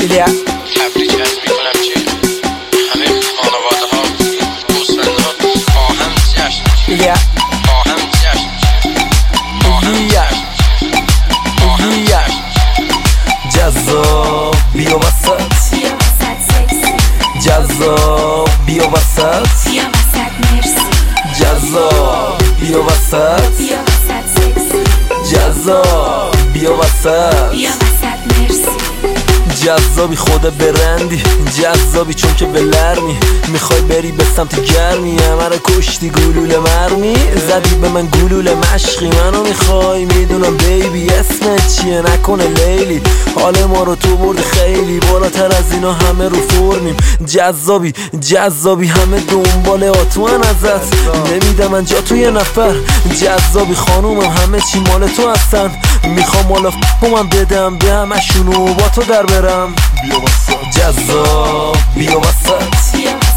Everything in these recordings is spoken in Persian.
تبریک عرض میکنم که همه خانواده ها دوستان ها با هم جشن بگیرن، با هم جشن بگیرن، با هم جشن بگیرن، با هم جشن بگیرن. جذاب بیا وسط، جذاب بیا وسط، جذاب بیا وسط، جذاب بیا وسط. جذابی خدا برندی، جذابی چون که به لرمی میخوای بری به سمت گرمی. همه رو کشتی گلوله مرمی، زدی به من گلوله مشقی. منو میخوای میدونم بیبی، اسمت چیه نکنه لیلی. حال ما رو تو برد خیلی بالاتر از اینا، همه رو فرمیم. جذابی جذابی همه دنبال آتوان ازت، نمیدم من جا تو یه نفر. جذابی خانومم همه چی مال تو هستن، میخوام مالا من بدم به همشونو با تو در برم. جذاب بیا وسط،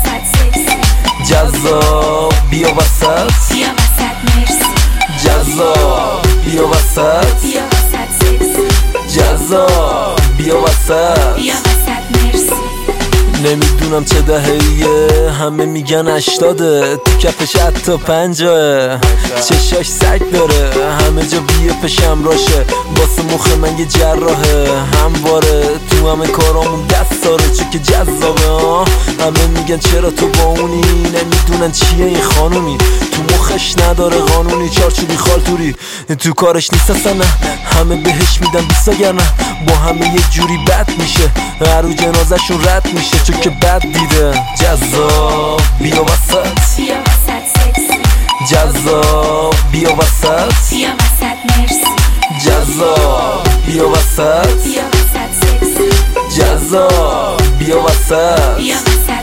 جذاب بیا وسط، جذاب بیا وسط، جذاب بیا وسط. نمیدونم چه دههیه، همه میگن 80، تو کفش حتی 50. چشاش سگ داره، همه جا بیه پشم راشه. واسه مخ من یه جراحه، همواره تو همه کارامون دست داره. چون که جذابه ها، همه میگن چرا تو با اونی، نمیدونن چیه این خانومی. تو مخش نداره قانونی، چارچوبی خالتوری تو کارش نیست اصلا. نه همه بهش میدن 20 نه، با همه یه جوری بد میشه، هر رو جنازه‌شون رد میشه چون که بد دیده. جذاب بیا وسط، جذاب بیا وسط، جذاب بیا وسط، جذاب بیا وسط.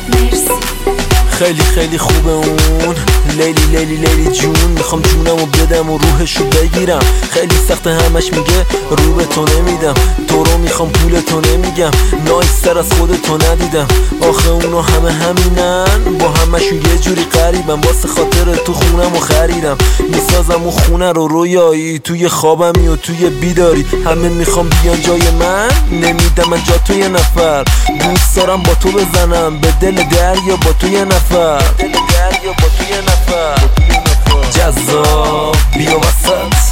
خیلی خیلی خوبه اون لیلی لیلی لیلی جون، میخوام جونمو بدم و روحشو بگیرم. خیلی سخته همش میگه رو به تو نمیدم، تو رو میخوام پول تو نمیگم. نایستر از خودتو ندیدم، آخه اونا همه همینن، با همشون یه جوری قریبم. واسه خاطر تو خونمو خریدم، میسازم و خونه رو رویایی. توی خوابمی و توی بیداری همه میخوام بیان جای من، نمیدم من جا تو یه نفر. دوست دارم با تو بزنم به دل دریا با تو یه نفر، دل دریا با تو یه نفر. جذاب بیا وسط،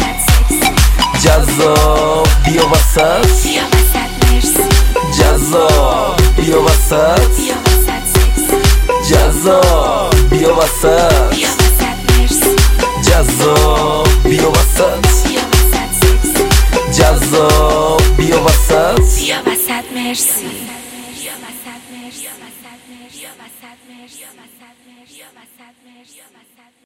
جذاب بیا وسط، جذاب بیا وسط، جذاب بیا وسط، جذاب بیا وسط، جذاب بیا وسط.